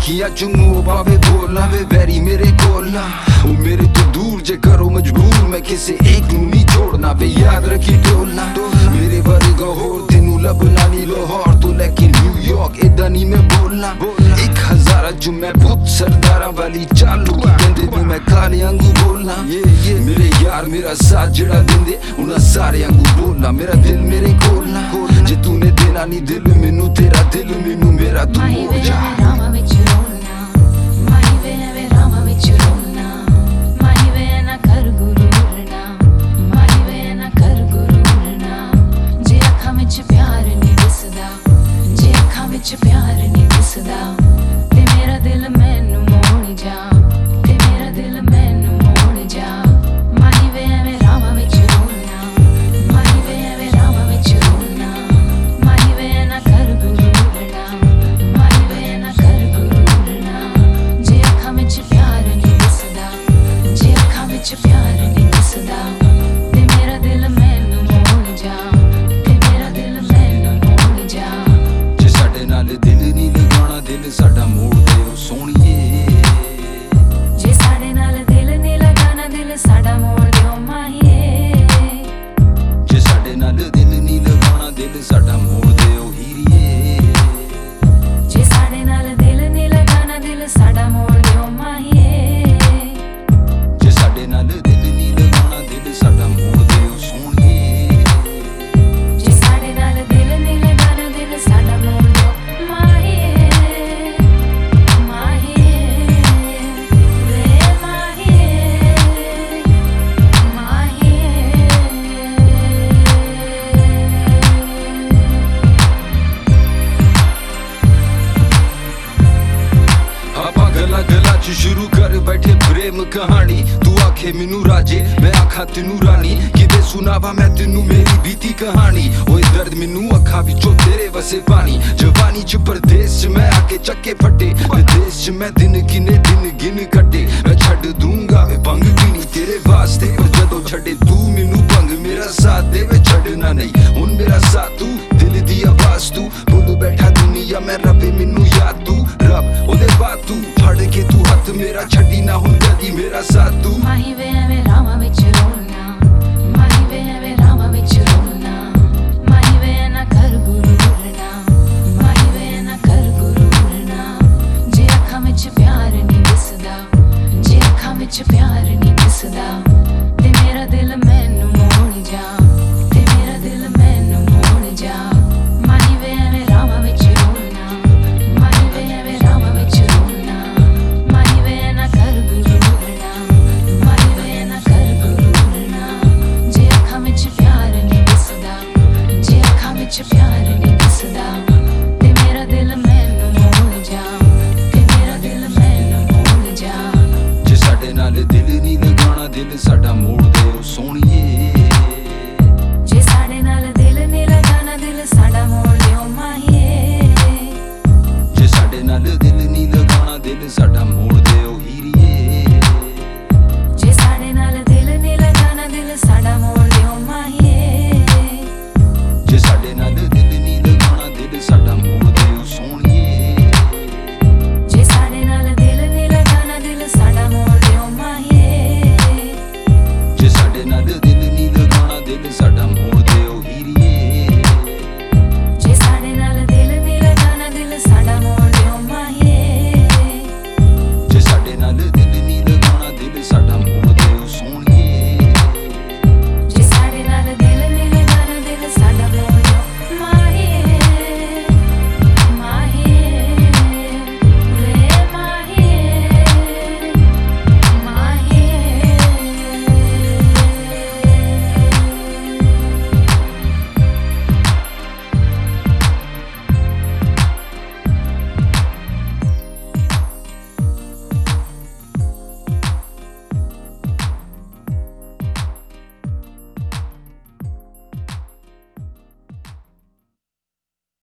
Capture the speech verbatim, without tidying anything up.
अखियां चुमो भावे बोलना वे वैरी मेरे कोलना ओ मेरे तो दूर जे करो मजबूर मैं किसे एक नू नहीं छोड़ना वे याद रखी टोलना मेरे वर्गा होर तेनू लभना नी लाहौर तो लेके न्यूयॉर्क इदा नहीं मैं बोलना एक हजारा जो मैं भूत सरदारा वाली चालू की कहंदे भी मैं काले आंगू बोलना मेरे यार मेरा साथ जड़ा देंदे उन्हां सारे आंगू बोलना मेरा दिल मेरे कोलना जे तूने देना नहीं दिल मैनू तेरा दिल मैनू मेरा तू मोड़ जा प्यार नहीं दिसदा ते मेरा दिल मैनू मोड़ जा ते मेरा दिल मैनू मोड़ जा माही वे एवें रावां विच रोलना माही वे एवें रावां विच रोलना माही वे ना कर गुरूरना माही वे ना कर गुरूरना जे अखां विच प्यार नहीं दिसदा जे अखां विच प्यार नहीं दिसदा ते मेरा दिल मैनू मोड़ जा ते मेरा दिल मैनू मोड़ जा दिल नहीं लगाना दिल साडा मोड़ दे ओ सोहणीए जे साडे नाल दिल नहीं लगाना दिल साडा मोड़ दे ओ माहिए जे साडे नाल दिल नहीं लगाना दिल साडा मोड़ दे ओ हीरिए जे साडे नाल दिल नहीं लगाना दिल साडा मोड़ दे ओ माहिए जे साडे नाल दिल नहीं लगाना दिल साडा मोड़ दे ओ सोहणीए जे साडे नाल दिल नहीं लगाना दिल साडा मोड़ दे गला गला च शुरू कर बैठे प्रेम कहानी तू आखे मैनू राजे मैं आखा तेनू रानी किदे सुनावा मैं तेनू मेरी बीती कहानी ओए दर्द मैनू अखा विचों तेरे वसे पानी जवानी च परदेस च मैं आके चक्के फटे विदेश च मैं दिन गिने दिन गिन कटे मैं छड्ड दूंगा वे भंग पीनी तेरे वास्ते पर जदों छड्डे तू मैनू भंग मेरा साथ दे वे छड्डना नहीं हुण मेरा साथ तू दिल दी आवाज तू भुल बैठा दुनिया मैं रबे मैनू याद तू रब ओदे बाद तू फड़ के तू हथ मेरा छड्डी ना हुण कदी मेरा साथ तू माही वे एवें रावां विच रोलना माही वे एवें रावां विच रोलना माही वे ना कर गुरूरना माही वे ना कर गुरूरना जे अखां विच प्यार नहीं दिसदा जे अखां विच प्यार नहीं दिसदा ते मेरा दिल मैनू मोड़ जा ते मेरा दिल मैनू मोड़ जा माही वे एवें रावां विच रोलना माही वे एवें रावां विच रोलना माही वे ना कर गुरूरना माही वे ना कर गुरूरना जे अखां विच प्यार नहीं दिसदा जे अखां विच प्यार नहीं दिसदा ते मेरा दिल मैनू मोड़ जा ते मेरा दिल मैनू मोड़ जा जे साडे नाल दिल नहीं लगाना दिल साडा मोड़ दे ओ सोहणीए जे साडे नाल दिल नहीं लगाना दिल साडा मोड़ दे ओ माहिए जे साडे नाल दिल नहीं लगाना दिल साडा मोड़